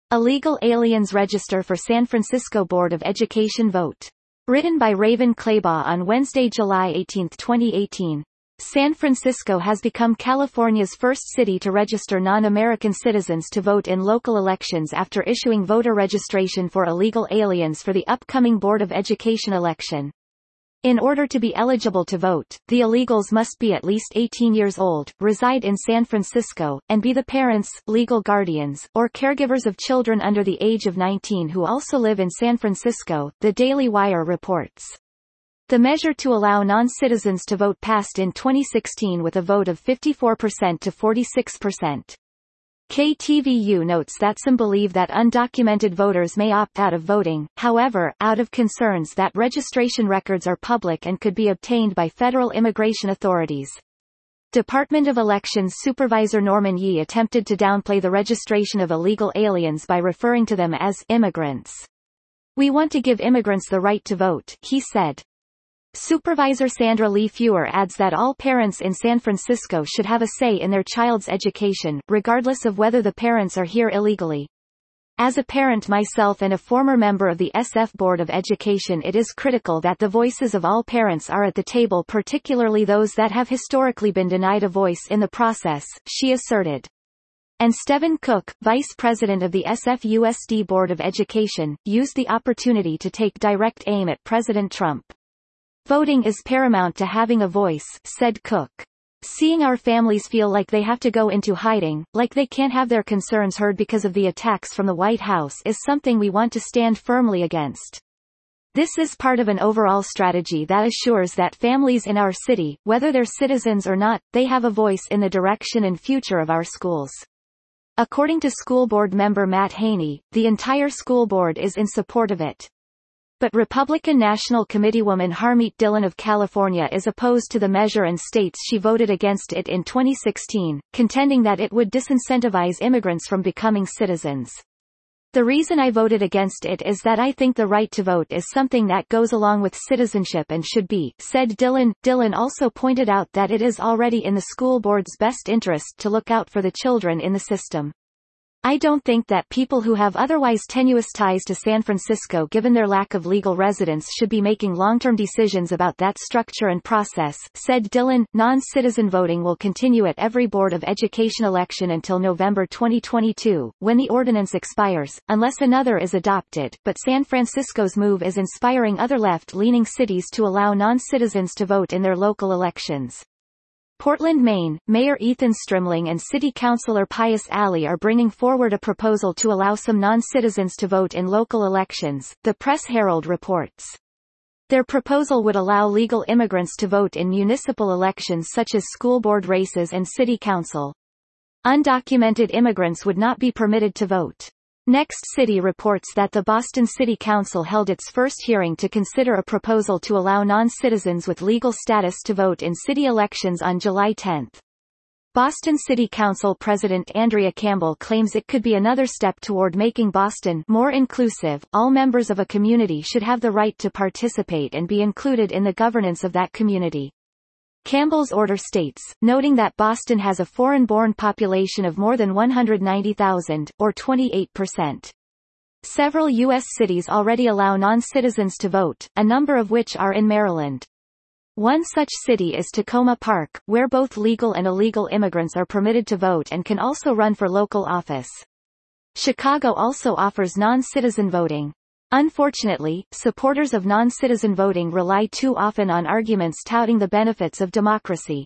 Illegal Aliens Register for San Francisco Board of Education Vote. Written by Raven Claybaugh on Wednesday, July 18, 2018. San Francisco has become California's first city to register non-American citizens to vote in local elections after issuing voter registration for illegal aliens for the upcoming Board of Education election. In order to be eligible to vote, the illegals must be at least 18 years old, reside in San Francisco, and be the parents, legal guardians, or caregivers of children under the age of 19 who also live in San Francisco, the Daily Wire reports. The measure to allow non-citizens to vote passed in 2016 with a vote of 54% to 46%. KTVU notes that some believe that undocumented voters may opt out of voting, however, out of concerns that registration records are public and could be obtained by federal immigration authorities. Department of Elections Supervisor Norman Yee attempted to downplay the registration of illegal aliens by referring to them as immigrants. "We want to give immigrants the right to vote," he said. Supervisor Sandra Lee Fewer adds that all parents in San Francisco should have a say in their child's education, regardless of whether the parents are here illegally. "As a parent myself and a former member of the SF Board of Education, it is critical that the voices of all parents are at the table, particularly those that have historically been denied a voice in the process," she asserted. And Steven Cook, vice president of the SF-USD Board of Education, used the opportunity to take direct aim at President Trump. "Voting is paramount to having a voice," said Cook. "Seeing our families feel like they have to go into hiding, like they can't have their concerns heard because of the attacks from the White House, is something we want to stand firmly against. This is part of an overall strategy that assures that families in our city, whether they're citizens or not, they have a voice in the direction and future of our schools." According to school board member Matt Haney, the entire school board is in support of it. But Republican National Committeewoman Harmeet Dillon of California is opposed to the measure and states she voted against it in 2016, contending that it would disincentivize immigrants from becoming citizens. "The reason I voted against it is that I think the right to vote is something that goes along with citizenship and should be," said Dillon. Dillon also pointed out that it is already in the school board's best interest to look out for the children in the system. "I don't think that people who have otherwise tenuous ties to San Francisco, given their lack of legal residence, should be making long-term decisions about that structure and process," said Dillon. Non-citizen voting will continue at every Board of Education election until November 2022, when the ordinance expires, unless another is adopted, but San Francisco's move is inspiring other left-leaning cities to allow non-citizens to vote in their local elections. Portland, Maine, Mayor Ethan Strimling and City Councilor Pius Alley are bringing forward a proposal to allow some non-citizens to vote in local elections, the Press-Herald reports. Their proposal would allow legal immigrants to vote in municipal elections such as school board races and city council. Undocumented immigrants would not be permitted to vote. Next City reports that the Boston City Council held its first hearing to consider a proposal to allow non-citizens with legal status to vote in city elections on July 10. Boston City Council President Andrea Campbell claims it could be another step toward making Boston more inclusive. "All members of a community should have the right to participate and be included in the governance of that community." Campbell's order states, noting that Boston has a foreign-born population of more than 190,000, or 28%. Several U.S. cities already allow non-citizens to vote, a number of which are in Maryland. One such city is Tacoma Park, where both legal and illegal immigrants are permitted to vote and can also run for local office. Chicago also offers non-citizen voting. Unfortunately, supporters of non-citizen voting rely too often on arguments touting the benefits of democracy.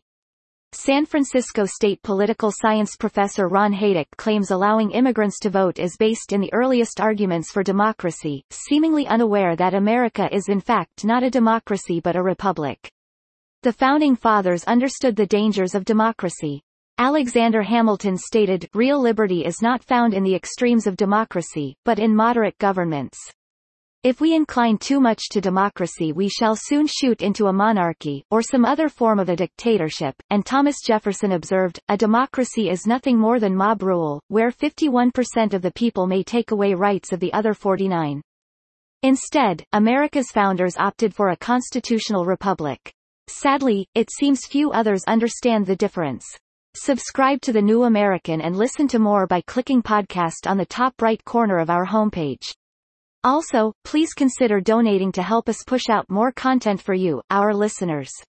San Francisco State political science professor Ron Haydock claims allowing immigrants to vote is based in the earliest arguments for democracy, seemingly unaware that America is in fact not a democracy but a republic. The Founding Fathers understood the dangers of democracy. Alexander Hamilton stated, "Real liberty is not found in the extremes of democracy, but in moderate governments. If we incline too much to democracy we shall soon shoot into a monarchy, or some other form of a dictatorship," and Thomas Jefferson observed, "A democracy is nothing more than mob rule, where 51% of the people may take away rights of the other 49. Instead, America's founders opted for a constitutional republic. Sadly, it seems few others understand the difference. Subscribe to The New American and listen to more by clicking podcast on the top right corner of our homepage. Also, please consider donating to help us push out more content for you, our listeners.